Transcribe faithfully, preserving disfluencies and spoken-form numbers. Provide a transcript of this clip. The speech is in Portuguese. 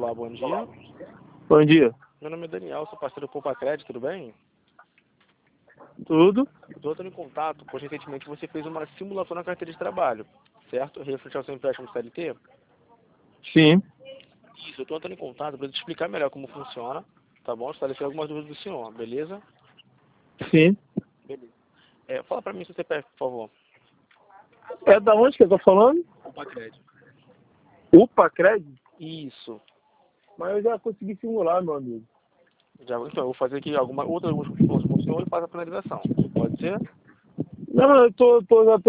Olá, bom dia. Bom dia. Meu nome é Daniel, sou parceiro do Poupa Crédito, tudo bem? Tudo? Estou entrando em contato, pois recentemente você fez uma simulação na carteira de trabalho, certo? Referente ao seu empréstimo C L T? Sim. Isso, eu estou entrando em contato para te explicar melhor como funciona, tá bom? Esclarecer algumas dúvidas do senhor, beleza? Sim. Beleza. É, fala para mim se você pede, por favor. É da onde que eu tô falando? Poupa Crédito. Upa Crédito? Isso. Mas eu já consegui simular, meu amigo. Já, então, eu vou fazer aqui alguma outra algumas funções com o senhor e faço a finalização. Pode ser? Não, eu tô, tô, já tô